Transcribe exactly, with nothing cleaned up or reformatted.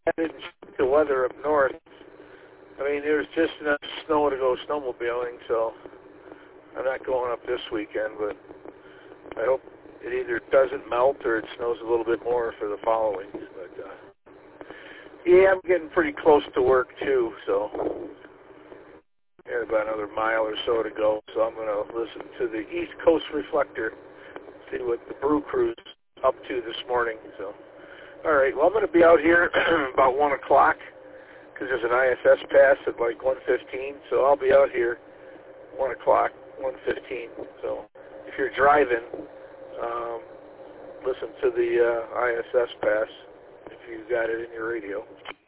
didn't check the weather up north. I mean, there's just enough snow to go snowmobiling, so I'm not going up this weekend, but I hope it either doesn't melt or it snows a little bit more for the following. But, uh, yeah, I'm getting pretty close to work, too, so got about another mile or so to go, so I'm going to listen to the East Coast Reflector, see what the Brew Crew's up to this morning. So, all right, well, I'm going to be out here about one o'clock because there's an I S S pass at like one fifteen, so I'll be out here one o'clock, one fifteen. So if you're driving, um, listen to the uh, I S S pass if you got it in your radio.